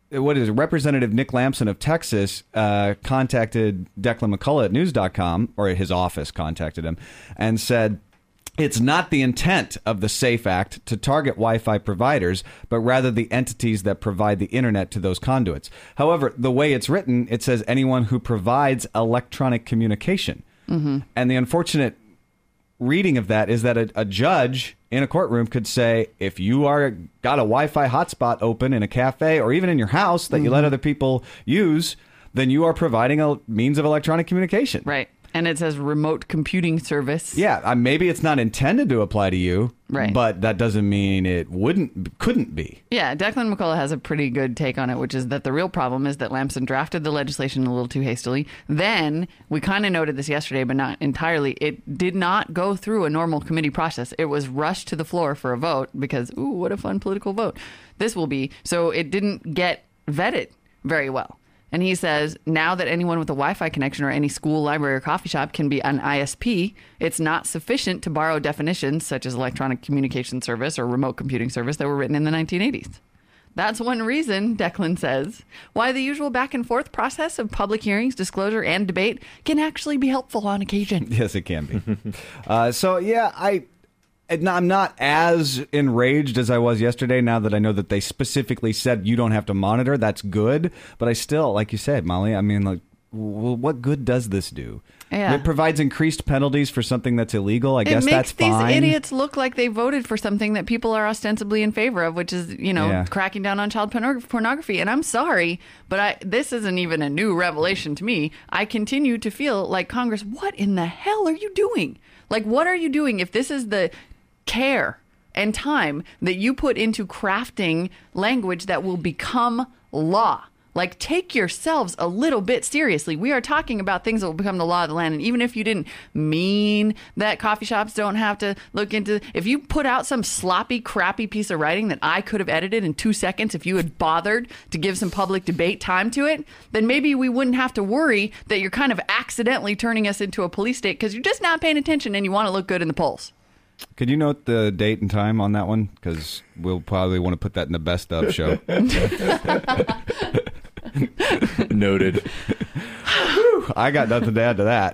what is it? Representative Nick Lampson of Texas contacted Declan McCullough at news.com, or his office contacted him, and said, it's not the intent of the SAFE Act to target Wi-Fi providers, but rather the entities that provide the internet to those conduits. However, the way it's written, it says anyone who provides electronic communication. Mm-hmm. And the unfortunate reading of that is that a judge in a courtroom could say, if you got a Wi-Fi hotspot open in a cafe or even in your house that you let other people use, then you are providing a means of electronic communication. Right. And it says remote computing service. Yeah, maybe it's not intended to apply to you, right, but that doesn't mean it couldn't be. Yeah, Declan McCullough has a pretty good take on it, which is that the real problem is that Lampson drafted the legislation a little too hastily. Then, we kind of noted this yesterday, but not entirely, it did not go through a normal committee process. It was rushed to the floor for a vote because, ooh, what a fun political vote this will be. So it didn't get vetted very well. And he says, now that anyone with a Wi-Fi connection or any school, library, or coffee shop can be an ISP, it's not sufficient to borrow definitions such as electronic communication service or remote computing service that were written in the 1980s. That's one reason, Declan says, why the usual back and forth process of public hearings, disclosure, and debate can actually be helpful on occasion. Yes, it can be. I'm not as enraged as I was yesterday now that I know that they specifically said you don't have to monitor. That's good. But I still, like you said, Molly, I mean, like, well, what good does this do? Yeah. It provides increased penalties for something that's illegal. I guess that's fine. It makes these idiots look like they voted for something that people are ostensibly in favor of, which is, cracking down on child pornography. And I'm sorry, but this isn't even a new revelation to me. I continue to feel like, Congress, what in the hell are you doing? Like, what are you doing if this is the care and time that you put into crafting language that will become law? Like, take yourselves a little bit seriously. We are talking about things that will become the law of the land. And even if you didn't mean that coffee shops don't have to look into, if you put out some sloppy, crappy piece of writing that I could have edited in 2 seconds if you had bothered to give some public debate time to it, then maybe we wouldn't have to worry that you're kind of accidentally turning us into a police state because you're just not paying attention and you want to look good in the polls. Could you note the date and time on that one? Because we'll probably want to put that in the best of show. Noted. I got nothing to add to that.